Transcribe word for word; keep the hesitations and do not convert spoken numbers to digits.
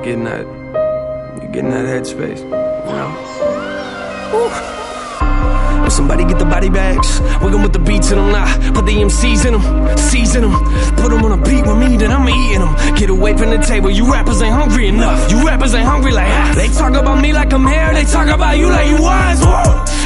get in that, you get in that headspace, you know? Woo. When somebody get the body bags, wiggle with the beats in them, nah. Put the M Cs in them, season them. Put them on a beat with me, then I'm eating them. Get away from the table, you rappers ain't hungry enough. You rappers ain't hungry like ah. They talk about me like I'm here, they talk about you like you was. Whoa.